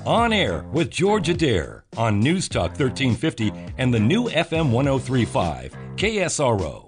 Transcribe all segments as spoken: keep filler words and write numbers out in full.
On Air with George Adair on News Talk thirteen fifty and the new F M one oh three point five, K S R O.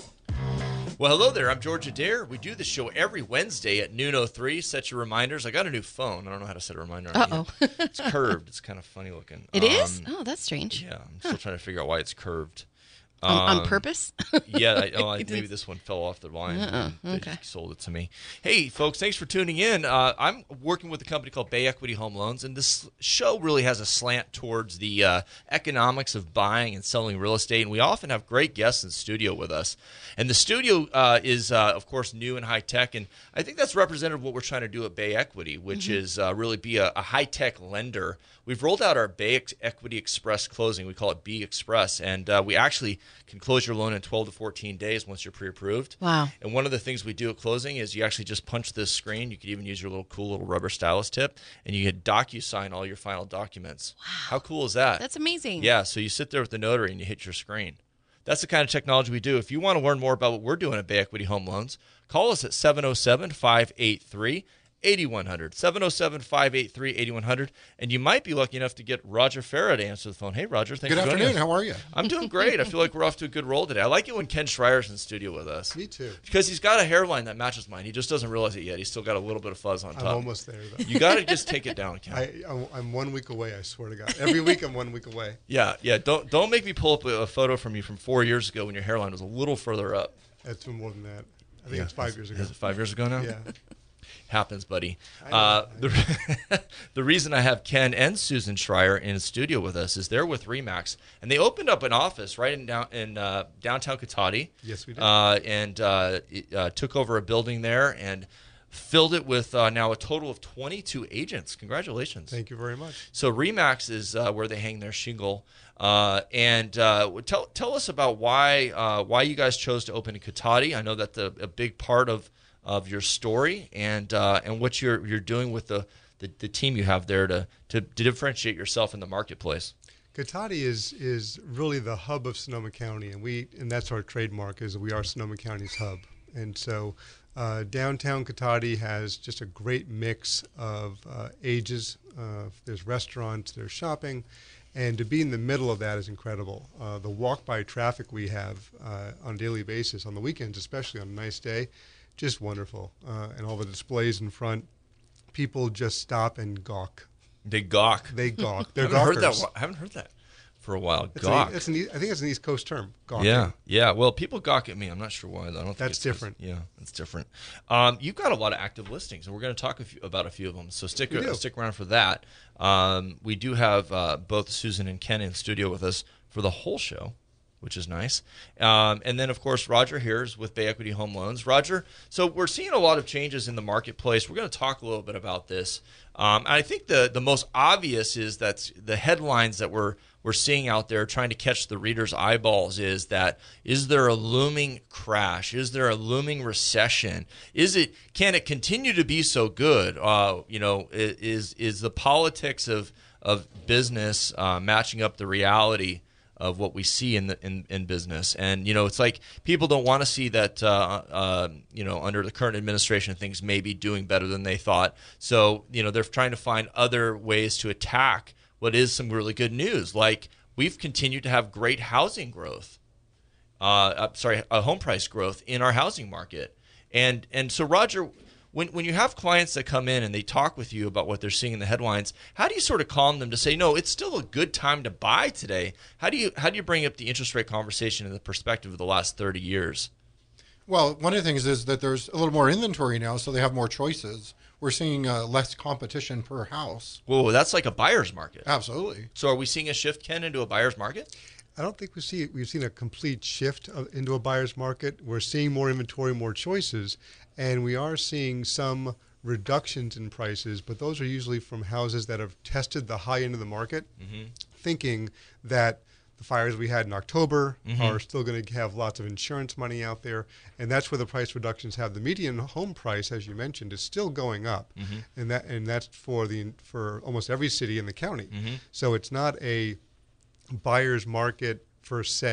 Well, hello there. I'm George Adair. We do the show every Wednesday at noon oh three. Set your reminders. I got a new phone. I don't know how to set a reminder on it. Uh-oh. It's curved. It's kind of funny looking. It um, is? Oh, that's strange. Yeah, I'm still huh. trying to figure out why it's curved. Um, um, on purpose? yeah, I, oh, I, maybe this one fell off the line. Uh-uh. They Okay. just sold it to me. Hey, folks, thanks for tuning in. Uh, I'm working with a company called Bay Equity Home Loans, and this show really has a slant towards the uh, economics of buying and selling real estate, and we often have great guests in studio with us. And the studio uh, is, uh, of course, new and high-tech, and I think that's representative of what we're trying to do at Bay Equity, which mm-hmm. is uh, really be a, a high-tech lender. We've rolled out our Bay Equity Express closing. We call it B Express, and uh, we actually can close your loan in twelve to fourteen days once you're pre-approved. Wow. And one of the things we do at closing is you actually just punch this screen. You could even use your little cool little rubber stylus tip, and you can DocuSign all your final documents. Wow. How cool is that? That's amazing. Yeah, so you sit there with the notary and you hit your screen. That's the kind of technology we do. If you want to learn more about what we're doing at Bay Equity Home Loans, call us at seven oh seven, five eight three, eight one zero zero, seven oh seven, five eight three, eight one zero zero, and you might be lucky enough to get Roger Farah to answer the phone. Hey, Roger, thanks Good for joining us. afternoon. How are you? I'm doing great. I feel like we're off to a good roll today. I like it when Ken Schreier's in studio with us. Me too. Because he's got a hairline that matches mine. He just doesn't realize it yet. He's still got a little bit of fuzz on top. I'm almost there, though. You got to just take it down, Ken. I, I'm one week away, I swear to God. Every week I'm one week away. Yeah, yeah. Don't don't make me pull up a photo from you from four years ago when your hairline was a little further up. That's more than that. I think Yeah. it's five years ago. Is it five years ago now? Yeah. Happens, buddy. I know, Uh, I know. the, the reason I have Ken and Susan Schreier in the studio with us is they're with RE/MAX, and they opened up an office right in, down, in uh, downtown Cotati. Yes, we did. Uh, and uh, it, uh, took over a building there and filled it with uh, now a total of twenty-two agents. Congratulations. Thank you very much. So RE/MAX is uh, where they hang their shingle. Uh, and uh, tell tell us about why uh, why you guys chose to open in Cotati. I know that's a, a big part of, of your story, and uh, and what you're you're doing with the, the, the team you have there to, to to differentiate yourself in the marketplace. Cotati is is really the hub of Sonoma County, and we and that's our trademark, is we are Sonoma County's hub. And so uh, downtown Cotati has just a great mix of uh, ages. Uh, there's restaurants, there's shopping. And to be in the middle of that is incredible. Uh, the walk-by traffic we have uh, on a daily basis, on the weekends, especially on a nice day, just wonderful. Uh, and all the displays in front, people just stop and gawk. They gawk. They gawk. They're I haven't heard gawkers. that. I haven't heard that for a while. It's Gawk. An, it's an, I think it's an East Coast term. Gawking. Yeah, yeah. Well, people gawk at me. I'm not sure why. I don't think That's it's different. Yeah, it's different. Um, you've got a lot of active listings, and we're going to talk a few, about a few of them. So stick We do. stick around for that. Um, we do have uh, both Susan and Ken in the studio with us for the whole show, which is nice. Um, and then, of course, Roger here is with Bay Equity Home Loans. Roger, so we're seeing a lot of changes in the marketplace. We're going to talk a little bit about this. Um, and I think the the most obvious is that the headlines that we're we're seeing out there trying to catch the reader's eyeballs is that, is there a looming crash? Is there a looming recession? Is it, can it continue to be so good? Uh, you know, is is the politics of of business uh, matching up the reality of what we see in the in, in business? And you know, it's like people don't want to see that uh, uh, you know, under the current administration things may be doing better than they thought. So you know, they're trying to find other ways to attack what is some really good news. Like, we've continued to have great housing growth, uh, uh, sorry, uh, home price growth in our housing market. And and so, Roger, when when you have clients that come in and they talk with you about what they're seeing in the headlines, how do you sort of calm them to say, no, it's still a good time to buy today? How do you how do you bring up the interest rate conversation in the perspective of the last thirty years? Well, one of the things is that there's a little more inventory now, so they have more choices. We're seeing uh, less competition per house. Whoa, that's like a buyer's market. Absolutely. So are we seeing a shift, Ken, into a buyer's market? I don't think we see we've seen a complete shift of, into a buyer's market. We're seeing more inventory, more choices, and we are seeing some reductions in prices, but those are usually from houses that have tested the high end of the market, mm-hmm. thinking that the fires we had in October mm-hmm. are still going to have lots of insurance money out there, and that's where the price reductions have. The median home price, as you mentioned, is still going up, mm-hmm. and that and that's for the for almost every city in the county. Mm-hmm. So it's not a buyer's market per se.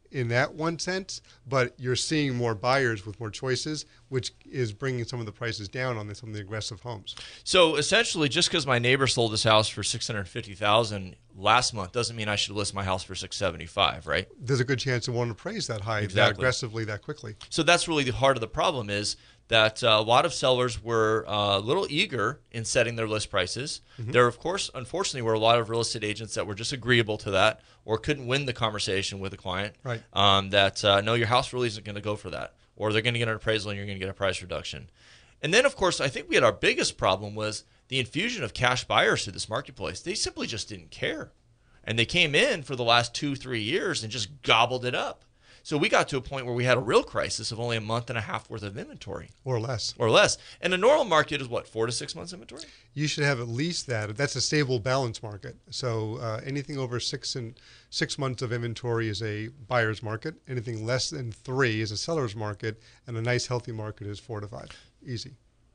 in that one sense, but you're seeing more buyers with more choices, which is bringing some of the prices down on the, some of the aggressive homes. So essentially, just because my neighbor sold his house for six hundred fifty thousand dollars last month doesn't mean I should list my house for six hundred seventy-five thousand dollars, right? There's a good chance it won't appraise that high, that Exactly. aggressively, that quickly. So that's really the heart of the problem is that uh, a lot of sellers were uh, a little eager in setting their list prices. Mm-hmm. There, of course, unfortunately, were a lot of real estate agents that were just agreeable to that or couldn't win the conversation with a client. Right. Um, that, uh, no, your house really isn't going to go for that. Or they're going to get an appraisal and you're going to get a price reduction. And then, of course, I think we had our biggest problem was the infusion of cash buyers to this marketplace. They simply just didn't care. And they came in for the last two, three years and just gobbled it up. So we got to a point where we had a real crisis of only a month and a half worth of inventory. Or less. Or less. And a normal market is what, four to six months inventory? You should have at least that. That's a stable balance market. So uh, anything over six and six months of inventory is a buyer's market. Anything less than three is a seller's market. And a nice healthy market is four to five. Easy.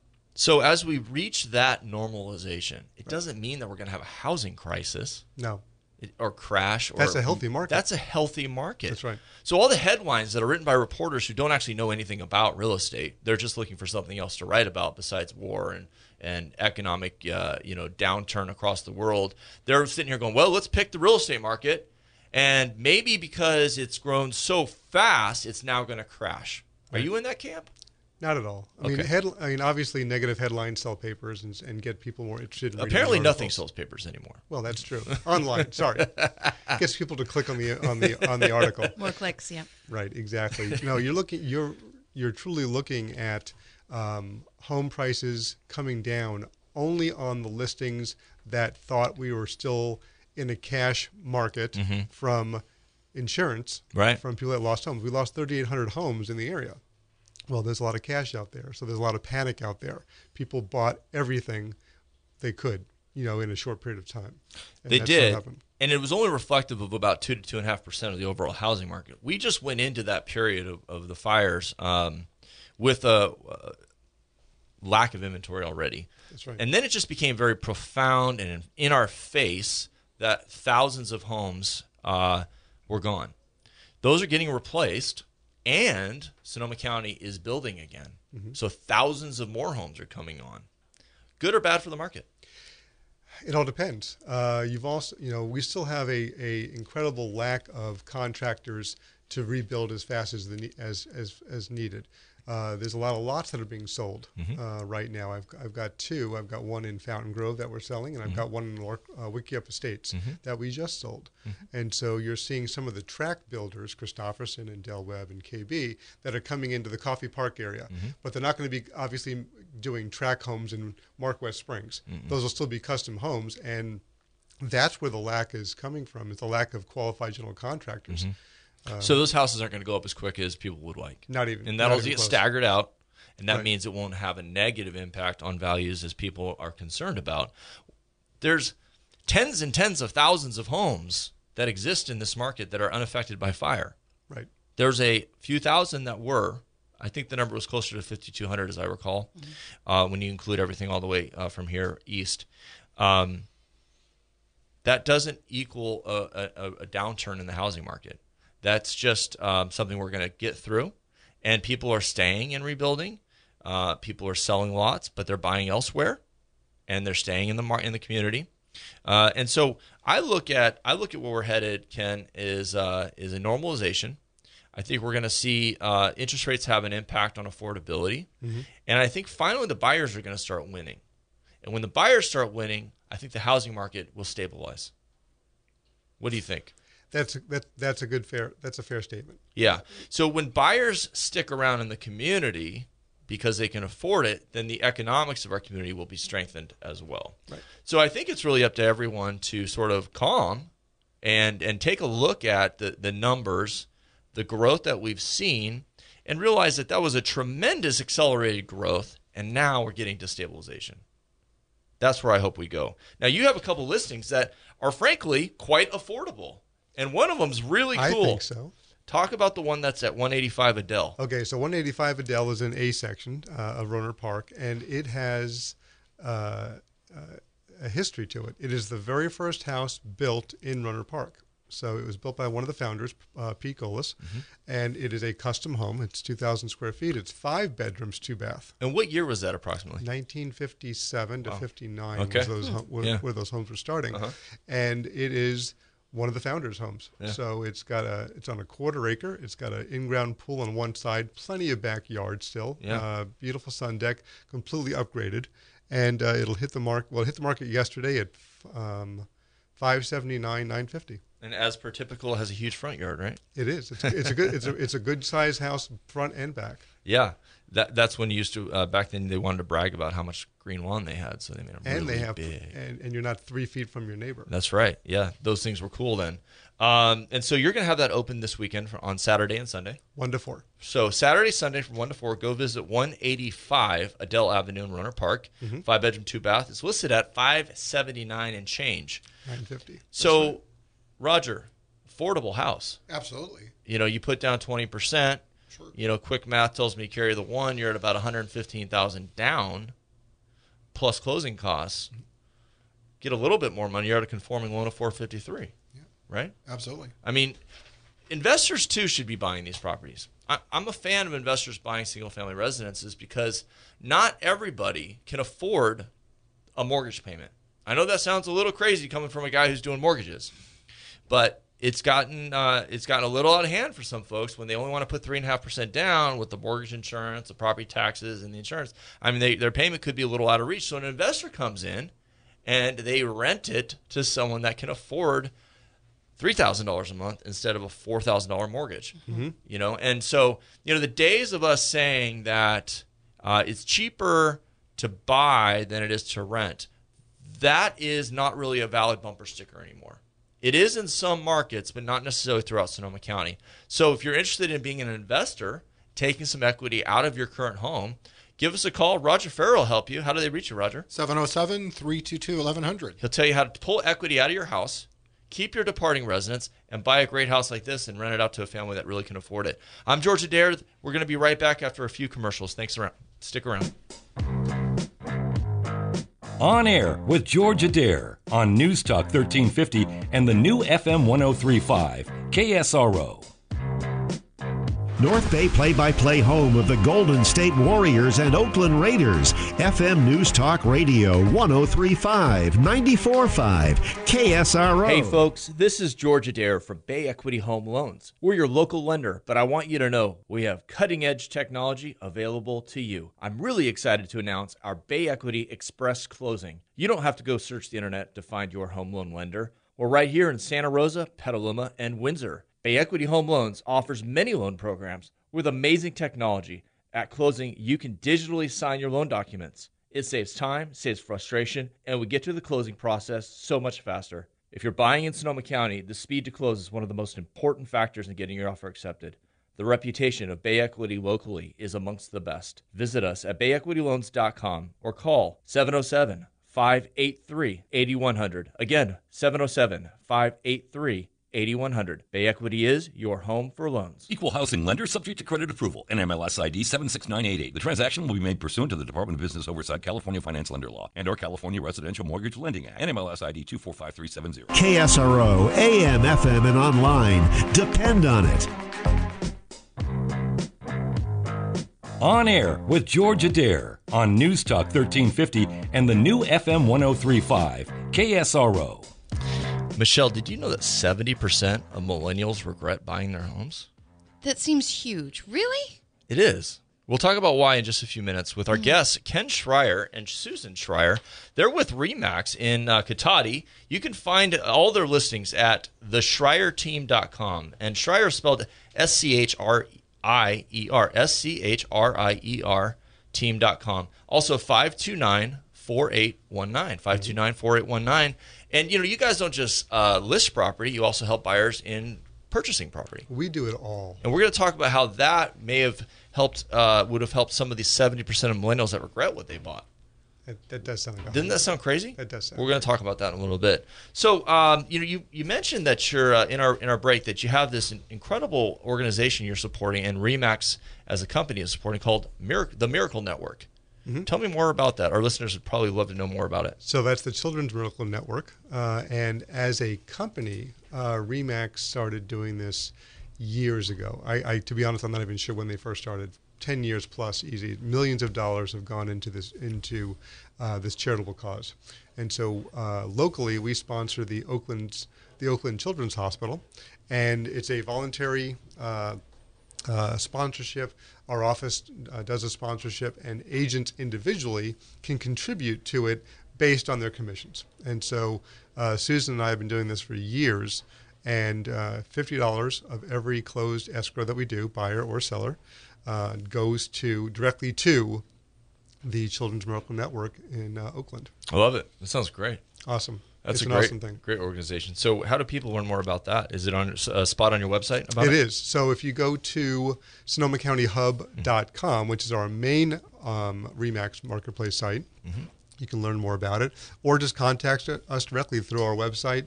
So as we reach that normalization, it doesn't mean that we're going to have a housing crisis. No. Or crash. Or, that's a healthy market. That's a healthy market. That's right. So all the headlines that are written by reporters who don't actually know anything about real estate, they're just looking for something else to write about besides war and, and economic uh, you know, downturn across the world. They're sitting here going, well, let's pick the real estate market. And maybe because it's grown so fast, it's now going to crash. Are Right. you in that camp? Not at all. I Okay. mean, head, I mean, obviously, negative headlines sell papers and, and get people more interested in reading Apparently those nothing articles. sells papers anymore. Well, that's true. Online, sorry, gets people to click on the on the on the article. More clicks, yeah. Right, exactly. No, you're looking. You're you're truly looking at um, home prices coming down only on the listings that thought we were still in a cash market Mm-hmm. from insurance, Right. from people that lost homes. We lost thirty-eight hundred homes in the area. Well, there's a lot of cash out there, so there's a lot of panic out there. People bought everything they could, you know, in a short period of time. And They that's did, what happened. and it was only reflective of about two to two and a half percent of the overall housing market. We just went into that period of, of the fires um, with a uh, lack of inventory already, That's right. and then it just became very profound and in, in our face that thousands of homes uh, were gone. Those are getting replaced. And Sonoma County is building again. Mm-hmm. So thousands of more homes are coming on. Good or bad for the market? It all depends. Uh, you've also, you know, we still have a, a incredible lack of contractors to rebuild as fast as the as as as needed. Uh, there's a lot of lots that are being sold mm-hmm. uh, right now. I've I've got two. I've got one in Fountain Grove that we're selling, and I've mm-hmm. got one in Lor- uh, Wickiup Estates mm-hmm. that we just sold. Mm-hmm. And so you're seeing some of the tract builders, Christofferson and Del Webb and K B, that are coming into the Coffee Park area, mm-hmm. but they're not going to be obviously doing tract homes in Mark West Springs. Mm-hmm. Those will still be custom homes, and that's where the lack is coming from. Is the lack of qualified general contractors. Mm-hmm. Uh, so those houses aren't going to go up as quick as people would like. Not even. And that'll not even get close. staggered out, and that Right. means it won't have a negative impact on values as people are concerned about. There's tens and tens of thousands of homes that exist in this market that are unaffected by fire. Right. There's a few thousand that were. I think the number was closer to fifty-two hundred, as I recall, mm-hmm. uh, when you include everything all the way uh, from here east. Um, that doesn't equal a, a, a downturn in the housing market. That's just um, something we're going to get through, and people are staying and rebuilding. Uh, people are selling lots, but they're buying elsewhere, and they're staying in the mar- in the community. Uh, and so I look at I look at where we're headed, Ken, is uh, is a normalization. I think we're going to see uh, interest rates have an impact on affordability, mm-hmm. and I think finally the buyers are going to start winning. And when the buyers start winning, I think the housing market will stabilize. What do you think? That's that. That's a good fair. That's a fair statement. Yeah. So when buyers stick around in the community because they can afford it, then the economics of our community will be strengthened as well. Right. So I think it's really up to everyone to sort of calm and and take a look at the the numbers, the growth that we've seen, and realize that that was a tremendous accelerated growth, and now we're getting to stabilization. That's where I hope we go. Now you have a couple listings that are frankly quite affordable. And one of them's really cool. I think so. Talk about the one that's at one eighty-five Adele. Okay, so one eighty-five Adele is in A section uh, of Rohnert Park, and it has uh, uh, a history to it. It is the very first house built in Rohnert Park. So it was built by one of the founders, uh, Pete Golis, Mm-hmm. and it is a custom home. It's two thousand square feet. It's five bedrooms, two bath. And what year was that approximately? nineteen fifty-seven to fifty-nine Okay. was those ho- where, Yeah. where those homes were starting, Uh-huh. and it is one of the founders' homes. Yeah. So it's got a it's on a quarter acre. It's got an in-ground pool on one side, plenty of backyard still. Yeah. Uh, beautiful sun deck, completely upgraded, and uh, it'll hit the mark. Well, it hit the market yesterday at um, five seventy-nine, nine fifty. And as per typical, it has a huge front yard, right? It is. It's, it's a good. It's a it's a good size house, front and back. Yeah, that that's when you used to uh, back then they wanted to brag about how much green lawn they had, so they made them And really they have, big. and, and you're not three feet from your neighbor. That's right. Yeah, those things were cool then. Um, and so you're going to have that open this weekend for, on Saturday and Sunday. One to four. So Saturday, Sunday from one to four, go visit one eighty-five Adele Avenue in Rohnert Park. Mm-hmm. Five bedroom, two bath. It's listed at five seventy-nine and change. nine fifty. So, Roger, affordable house. Absolutely. You know, you put down twenty percent. Sure. You know, quick math tells me you carry the one, you're at about one hundred fifteen thousand dollars down, plus closing costs. Get a little bit more money, you're at a conforming loan of four fifty-three. Yeah. Right? Absolutely. I mean, investors too should be buying these properties. I, I'm a fan of investors buying single-family residences because not everybody can afford a mortgage payment. I know that sounds a little crazy coming from a guy who's doing mortgages, but it's gotten uh, it's gotten a little out of hand for some folks when they only want to put three and a half percent down with the mortgage insurance, the property taxes, and the insurance. I mean, they, their payment could be a little out of reach. So an investor comes in and they rent it to someone that can afford three thousand dollars a month instead of a four thousand dollars mortgage. Mm-hmm. You know, and so you know the days of us saying that uh, it's cheaper to buy than it is to rent, that is not really a valid bumper sticker anymore. It is in some markets, but not necessarily throughout Sonoma County. So if you're interested in being an investor, taking some equity out of your current home, give us a call. Roger Farrell will help you. How do they reach you, Roger? seven oh seven, three two two, eleven hundred. He'll tell you how to pull equity out of your house, keep your departing residence, and buy a great house like this and rent it out to a family that really can afford it. I'm George Adair. We're going to be right back after a few commercials. Thanks around. Stick around. On Air with George Adair on News Talk thirteen fifty and the new F M one oh three point five, K S R O. North Bay play-by-play home of the Golden State Warriors and Oakland Raiders. F M News Talk Radio one oh three point five, ninety-four point five, K S R O. Hey folks, this is George Adair from Bay Equity Home Loans. We're your local lender, but I want you to know we have cutting-edge technology available to you. I'm really excited to announce our Bay Equity Express Closing. You don't have to go search the internet to find your home loan lender. We're right here in Santa Rosa, Petaluma, and Windsor. Bay Equity Home Loans offers many loan programs with amazing technology. At closing, you can digitally sign your loan documents. It saves time, saves frustration, and we get to the closing process so much faster. If you're buying in Sonoma County, the speed to close is one of the most important factors in getting your offer accepted. The reputation of Bay Equity locally is amongst the best. Visit us at bay equity loans dot com or call seven oh seven, five eight three, eight one hundred. Again, seven oh seven, five eight three, eight one hundred. Bay Equity is your home for loans. Equal housing lender subject to credit approval. N M L S I D seven six nine eight eight. The transaction will be made pursuant to the Department of Business Oversight, California Finance Lender Law, and or California Residential Mortgage Lending Act. N M L S I D two four five three seven zero. K S R O, A M, F M, and online. Depend on it. On Air with George Adair on News Talk thirteen fifty and the new F M one oh three point five, K S R O. Michelle, did you know that seventy percent of millennials regret buying their homes? That seems huge. Really? It is. We'll talk about why in just a few minutes with our mm-hmm. guests, Ken Schreier and Susan Schreier. They're with RE/MAX in uh, Cotati. You can find all their listings at the schreier team dot com. And Schreier is spelled S C H R I E R, S C H R I E R, team dot com. Also, five two nine, four eight one nine, five two nine, four eight one nine. And, you know, you guys don't just uh, list property. You also help buyers in purchasing property. We do it all. And we're going to talk about how that may have helped, uh, would have helped some of these seventy percent of millennials that regret what they bought. That, that does sound like a Didn't that sound crazy? That does sound We're going to talk about that in a little bit. So, um, you know, you, you mentioned that you're, uh, in our in our break, that you have this incredible organization you're supporting, and RE/MAX as a company is supporting, called Miracle, the Miracle Network. Mm-hmm. Tell me more about that. Our listeners would probably love to know more about it. So that's the Children's Miracle Network. Uh, and as a company, uh, RE/MAX started doing this years ago. I, I, to be honest, I'm not even sure when they first started. Ten years plus, easy. Millions of dollars have gone into this into uh, this charitable cause. And so uh, locally, we sponsor the Oakland's the Oakland Children's Hospital, and it's a voluntary uh, uh, sponsorship. Our office uh, does a sponsorship, and agents individually can contribute to it based on their commissions. And so uh, Susan and I have been doing this for years, and uh, fifty dollars of every closed escrow that we do, buyer or seller, uh, goes to directly to the Children's Miracle Network in uh, Oakland. I love it. That sounds great. Awesome. That's it's a an great, awesome thing. Great organization. So how do people learn more about that? Is it on a spot on your website about it? It is. So if you go to Sonoma County Hub dot com, which is our main um, RE/MAX marketplace site, mm-hmm. you can learn more about it, or just contact us directly through our website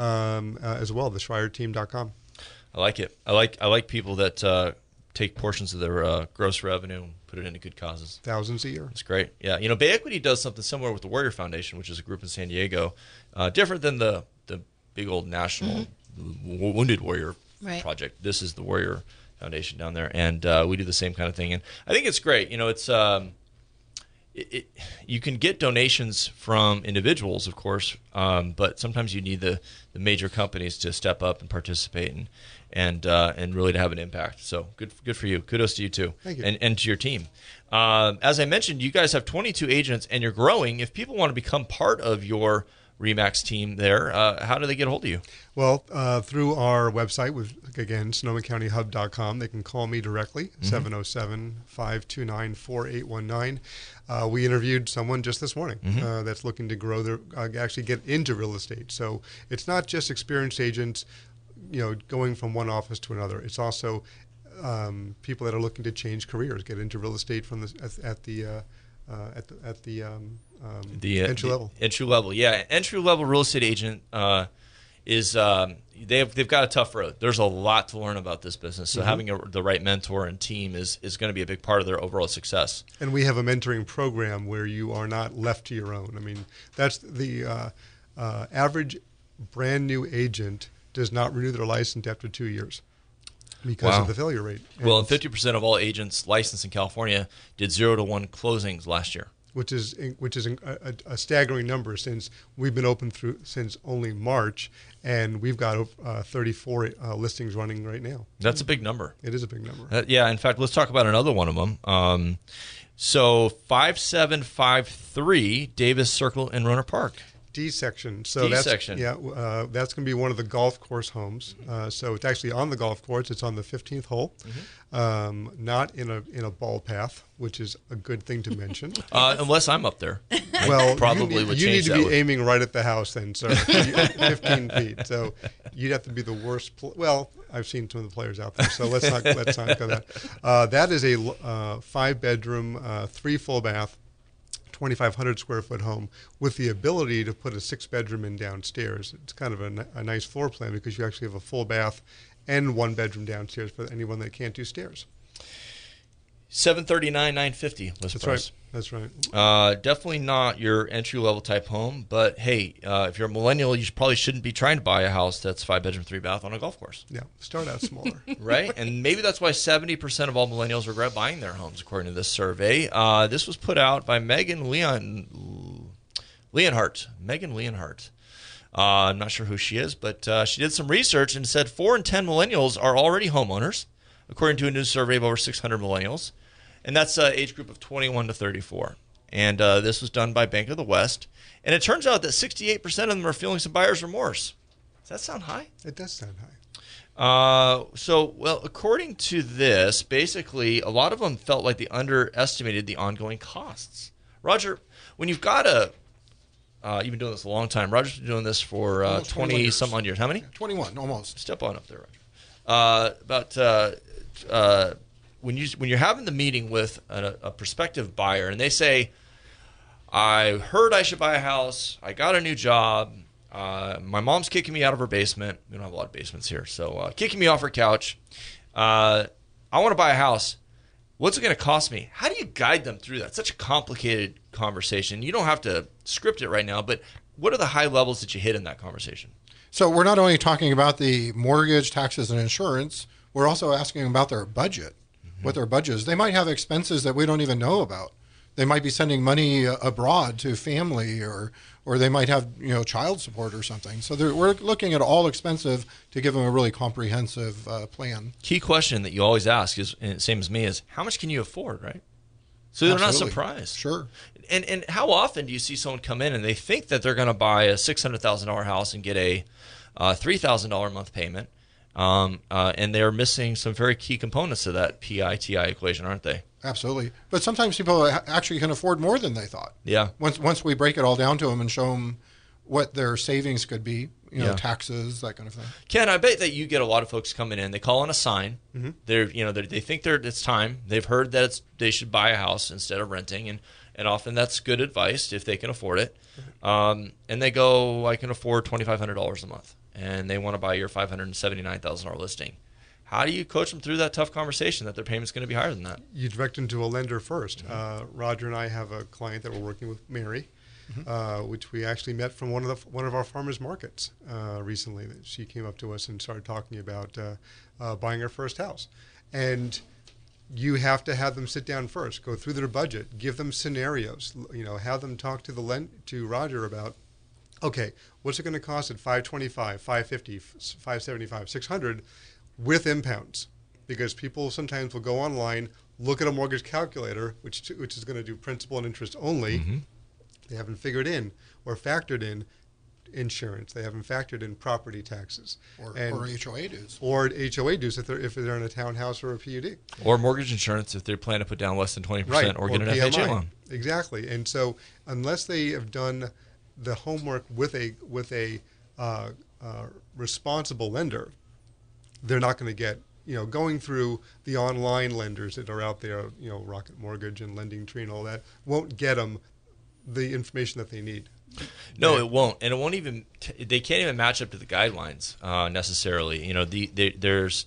um, uh, as well, the Schreier Team dot com. I like it. I like I like people that uh, take portions of their uh, gross revenue and put it into good causes. Thousands a year. That's great. Yeah, you know, Bay Equity does something similar with the Warrior Foundation, which is a group in San Diego, uh, different than the the big old national mm-hmm. w- Wounded Warrior right. project. This is the Warrior Foundation down there, and uh, we do the same kind of thing. And I think it's great. You know, it's um, it, it, you can get donations from individuals, of course, um, but sometimes you need the, the major companies to step up and participate and and uh, and really to have an impact. So good good for you. Kudos to you too. Thank you. And and to your team. Um, as I mentioned, you guys have twenty-two agents and you're growing. If people want to become part of your RE/MAX team there, uh, how do they get a hold of you? Well, uh, through our website, with again, Sonoma County Hub dot com, they can call me directly, mm-hmm. seven oh seven, five two nine, four eight one nine. Uh, we interviewed someone just this morning mm-hmm. uh, that's looking to grow their, uh, actually get into real estate. So it's not just experienced agents, you know, going from one office to another. It's also um, people that are looking to change careers, get into real estate from the at, at the uh, uh, at the at the, um, um, the uh, entry the level. Entry level, yeah. Entry level real estate agent uh, is um, they have they've got a tough road. There's a lot to learn about this business. So mm-hmm. having a, the right mentor and team is is going to be a big part of their overall success. And we have a mentoring program where you are not left to your own. I mean, that's the uh, uh, average brand new agent does not renew their license after two years because wow. of the failure rate. And well, and fifty percent of all agents licensed in California did zero to one closings last year, which is which is a, a staggering number since we've been open through since only March, and we've got uh, thirty-four uh, listings running right now. That's a big number. It is a big number. Uh, yeah, in fact, let's talk about another one of them. Um, so five seven five three Davis Circle in Rohnert Park. D section. So D that's section. Yeah, uh, that's going to be one of the golf course homes. Uh, so it's actually on the golf course. It's on the fifteenth hole, mm-hmm. um, not in a in a ball path, which is a good thing to mention. uh, unless I'm up there, well, probably you need, would you change need to be with. aiming right at the house, then, sir. fifteen feet. So you'd have to be the worst. Pl- well, I've seen some of the players out there, so let's not let's not go that. Uh, that is a uh, five bedroom, uh, three full bath, twenty-five hundred square foot home with the ability to put a six bedroom in downstairs. It's kind of a, a nice floor plan because you actually have a full bath and one bedroom downstairs for anyone that can't do stairs. seven thirty-nine, nine fifty list That's price. right. That's right. Uh, definitely not your entry level type home, but hey, uh, if you're a millennial, you probably shouldn't be trying to buy a house that's five bedroom, three bath on a golf course. Yeah, start out smaller. Right? And maybe that's why seventy percent of all millennials regret buying their homes, according to this survey. Uh, this was put out by Megan Leon Leonhardt. Megan Leonhardt. Uh, I'm not sure who she is, but uh, she did some research and said four in ten millennials are already homeowners, according to a new survey of over six hundred millennials. And that's uh, age group of twenty-one to thirty-four. And uh, this was done by Bank of the West. And it turns out that sixty-eight percent of them are feeling some buyer's remorse. Does that sound high? It does sound high. Uh, so, well, according to this, basically, a lot of them felt like they underestimated the ongoing costs. Roger, when you've got a, uh, you've been doing this a long time. Roger's been doing this for uh, twenty-some odd years. How many? twenty-one, almost. Step on up there, Roger. Uh, about uh, uh, when you when you're having the meeting with a, a prospective buyer, and they say, "I heard I should buy a house. I got a new job. Uh, my mom's kicking me out of her basement. We don't have a lot of basements here, so uh, kicking me off her couch. Uh, I want to buy a house. What's it going to cost me? How do you guide them through that? It's such a complicated conversation. You don't have to script it right now, but what are the high levels that you hit in that conversation? So we're not only talking about the mortgage, taxes, and insurance, we're also asking about their budget, mm-hmm. what their budget is. They might have expenses that we don't even know about. They might be sending money abroad to family, or or they might have, you know, child support or something. So we're looking at all expensive to give them a really comprehensive uh, plan. Key question that you always ask is, and same as me, is how much can you afford, right? So they're Absolutely. not surprised. Sure. And and how often do you see someone come in and they think that they're going to buy a six hundred thousand dollars house and get a uh, three thousand dollars a month payment, um, uh, and they're missing some very key components of that P I T I equation, aren't they? Absolutely. But sometimes people actually can afford more than they thought. Yeah. Once once we break it all down to them and show them what their savings could be, you know, Yeah. taxes, that kind of thing. Ken, I bet that you get a lot of folks coming in. They call on a sign. Mm-hmm. They're, you know, they're, they think they're, it's time. They've heard that it's, they should buy a house instead of renting, and, and often that's good advice if they can afford it. Um, and they go, I can afford twenty-five hundred dollars a month, and they want to buy your five hundred seventy-nine thousand dollars listing. How do you coach them through that tough conversation that their payment's going to be higher than that? You direct them to a lender first. Mm-hmm. Uh, Roger and I have a client that we're working with, Mary, mm-hmm. uh, which we actually met from one of the one of our farmers markets uh, recently. That she came up to us and started talking about uh, uh, buying her first house, and you have to have them sit down first, go through their budget, give them scenarios. You know, have them talk to the lend to Roger about, okay, what's it going to cost at five twenty-five, five fifty, five seventy-five, six hundred? With impounds, because people sometimes will go online, look at a mortgage calculator, which which is going to do principal and interest only. Mm-hmm. They haven't figured in or factored in insurance. They haven't factored in property taxes. Or, and, or H O A dues. Or H O A dues if they're, if they're in a townhouse or a P U D. Or mortgage insurance if they're planning to put down less than twenty percent, right. or get or an P M I. F H A loan. Exactly. And so unless they have done the homework with a, with a uh, uh, responsible lender, they're not going to get, you know, going through the online lenders that are out there, you know, Rocket Mortgage and Lending Tree and all that, won't get them the information that they need. No, it won't, and it won't even. T- they can't even match up to the guidelines uh, necessarily. You know, the, the there's.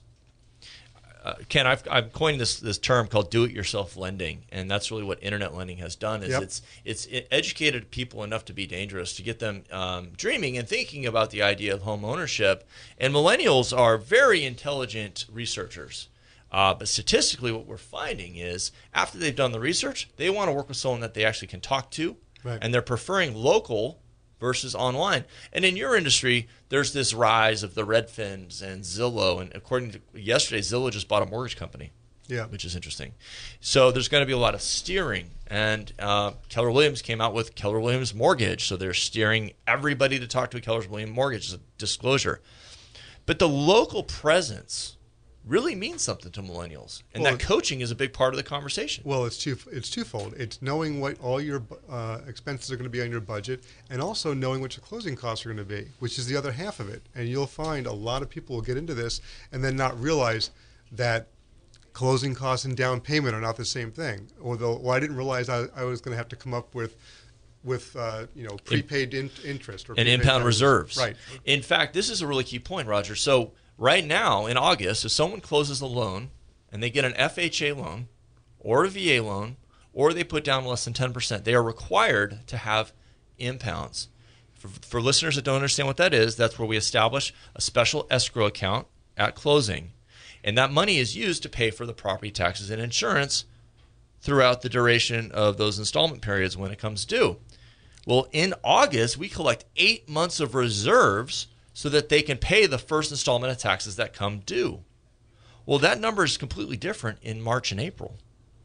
Uh, Ken, I've I've coined this this term called do-it-yourself lending, and that's really what internet lending has done. Is yep. it's it's it educated people enough to be dangerous, to get them um, dreaming and thinking about the idea of home ownership. And millennials are very intelligent researchers, uh, but statistically, what we're finding is after they've done the research, they want to work with someone that they actually can talk to, right. and they're preferring local versus online. And in your industry, there's this rise of the Redfins and Zillow. And according to yesterday, Zillow just bought a mortgage company, yeah, which is interesting. So there's going to be a lot of steering. And uh, Keller Williams came out with Keller Williams Mortgage. So they're steering everybody to talk to a Keller Williams Mortgage, as a disclosure. But the local presence really means something to millennials, and well, that coaching is a big part of the conversation. Well, it's two it's twofold. It's knowing what all your uh, expenses are going to be on your budget, and also knowing what your closing costs are going to be, which is the other half of it. And you'll find a lot of people will get into this and then not realize that closing costs and down payment are not the same thing. Or they'll, well, I didn't realize I, I was going to have to come up with with uh, you know prepaid in, interest or and impound reserves. Right. In fact, this is a really key point, Roger. So right now, in August, if someone closes a loan and they get an F H A loan or a V A loan, or they put down less than ten percent, they are required to have impounds. For, for listeners that don't understand what that is, that's where we establish a special escrow account at closing. And that money is used to pay for the property taxes and insurance throughout the duration of those installment periods when it comes due. Well, in August, we collect eight months of reserves so that they can pay the first installment of taxes that come due. Well, that number is completely different in March and April.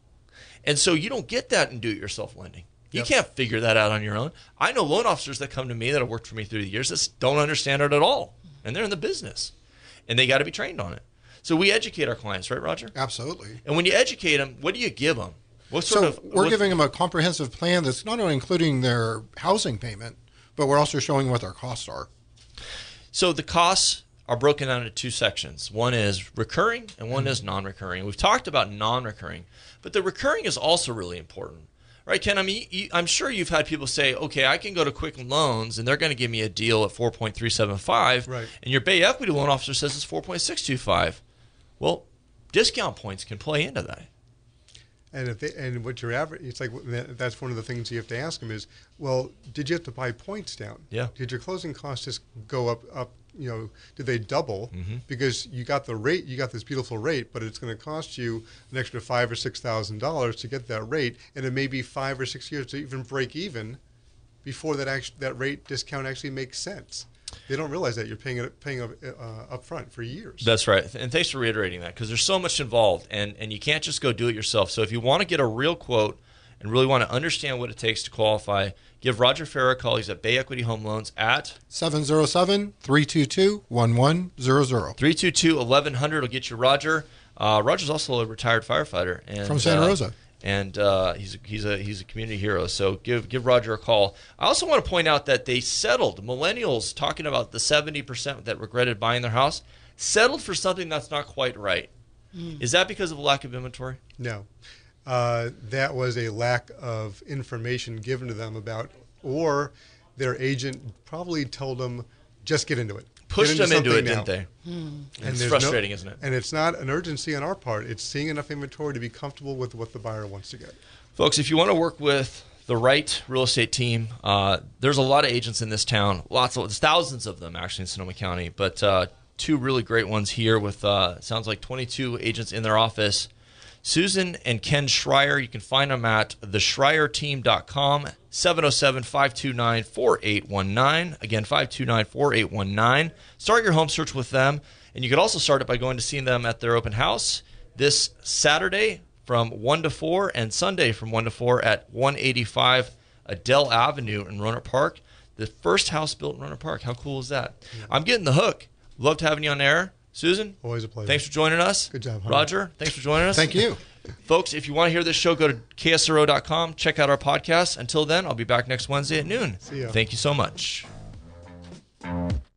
And so you don't get that in do-it-yourself lending. You Yep. can't figure that out on your own. I know loan officers that come to me that have worked for me through the years that don't understand it at all. And they're in the business. And they got to be trained on it. So we educate our clients, right, Roger? Absolutely. And when you educate them, what do you give them? What sort so of, we're what, giving them a comprehensive plan that's not only including their housing payment, but we're also showing what their costs are. So the costs are broken down into two sections. One is recurring and one mm-hmm. is non-recurring. We've talked about non-recurring, but the recurring is also really important. Right, Ken? I mean, you, I'm sure you've had people say, okay, I can go to Quicken Loans and they're going to give me a deal at four point three seven five, right. and your Bay Equity loan officer says it's four point six two five. Well, discount points can play into that. And if they, and what your average, it's like that's one of the things you have to ask them is, well, did you have to buy points down? Yeah. Did your closing costs just go up up? You know, did they double mm-hmm. because you got the rate, you got this beautiful rate, but it's going to cost you an extra five or six thousand dollars to get that rate, and it may be five or six years to even break even before that actually that rate discount actually makes sense. They don't realize that you're paying it paying uh, up front for years. That's right, and thanks for reiterating that because there's so much involved, and and you can't just go do it yourself. So if you want to get a real quote and really want to understand what it takes to qualify, give Roger Farah a call. He's at Bay Equity Home Loans at seven oh seven, three two two, one one zero zero. three two two, eleven hundred will get you Roger. Uh, Roger's also a retired firefighter. And, from Santa uh, Rosa. And uh, he's, a, he's, a, he's a community hero. So give, give Roger a call. I also want to point out that they settled. Millennials, talking about the seventy percent that regretted buying their house, settled for something that's not quite right. Mm. Is that because of a lack of inventory? No. Uh, that was a lack of information given to them about, or their agent probably told them, just get into it. Pushed get into them into it, now. didn't they? Hmm. And it's there's frustrating, no, isn't it? And it's not an urgency on our part. It's seeing enough inventory to be comfortable with what the buyer wants to get. Folks, if you want to work with the right real estate team, uh, there's a lot of agents in this town. Lots of, there's thousands of them actually in Sonoma County, but uh, two really great ones here with uh, sounds like twenty-two agents in their office. Susan and Ken Schreier, you can find them at the schreier team dot com, seven oh seven, five two nine, four eight one nine. Again, five two nine, four eight one nine. Start your home search with them, and you could also start it by going to seeing them at their open house this Saturday from one to four and Sunday from one to four at one eighty-five Adele Avenue in Rohnert Park. The first house built in Rohnert Park. How cool is that? Yeah. I'm getting the hook. Loved having you on air. Susan, always a pleasure. Thanks for joining us. Good job, Hunter. Roger, thanks for joining us. Thank you. Folks, if you want to hear this show, go to K S R O dot com. Check out our podcast. Until then, I'll be back next Wednesday at noon. See ya. Thank you so much.